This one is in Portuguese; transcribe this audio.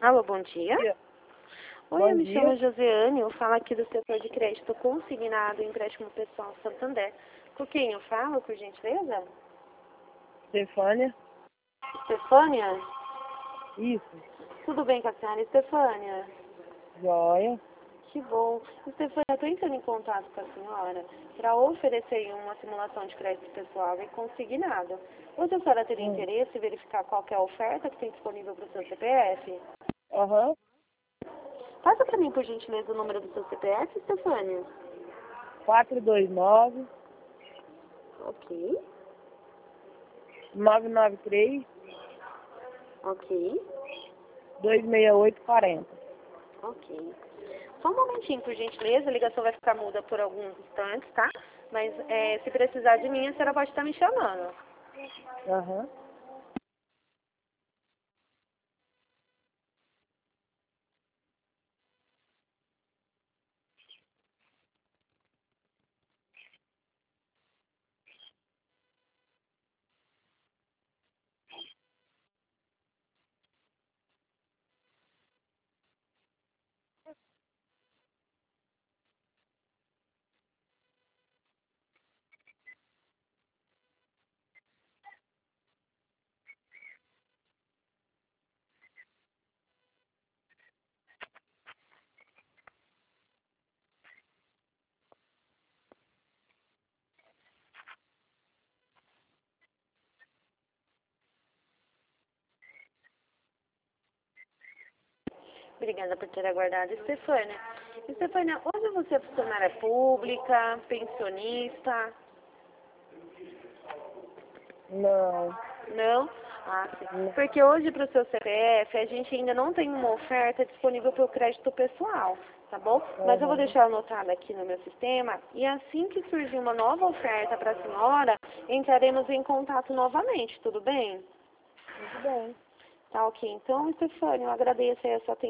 Alô, bom dia. Oi, Bom eu me dia. chamo Josiane, eu falo aqui do setor de crédito consignado e empréstimo pessoal Santander. Com quem eu falo, por gentileza? Estefânia? Estefânia? Isso. Tudo bem com a senhora, Estefânia? Joia. Que bom. Estefânia, eu estou entrando em contato com a senhora para oferecer uma simulação de crédito pessoal e consignado. Hoje a senhora teria interesse em verificar qual que é a oferta que tem disponível para o seu CPF? Aham. Passa para mim, por gentileza, o número do seu CPF, Estefânia. 429 Ok, 993 ok. 26840. Ok. Só um momentinho, por gentileza. A ligação vai ficar muda por alguns instantes, tá? Mas se precisar de mim, a senhora pode estar me chamando. Aham. Obrigada por ter aguardado, Estefânia. Estefânia, hoje você é funcionária pública, pensionista? Não. Não? Ah, sim. Não. Porque hoje para o seu CPF a gente ainda não tem uma oferta disponível para o crédito pessoal, tá bom? Mas eu vou Aham. deixar anotado aqui no meu sistema e assim que surgir uma nova oferta para a senhora, entraremos em contato novamente, tudo bem? Muito bem. Tá ok. Então, Estefânia, eu agradeço aí a sua atenção.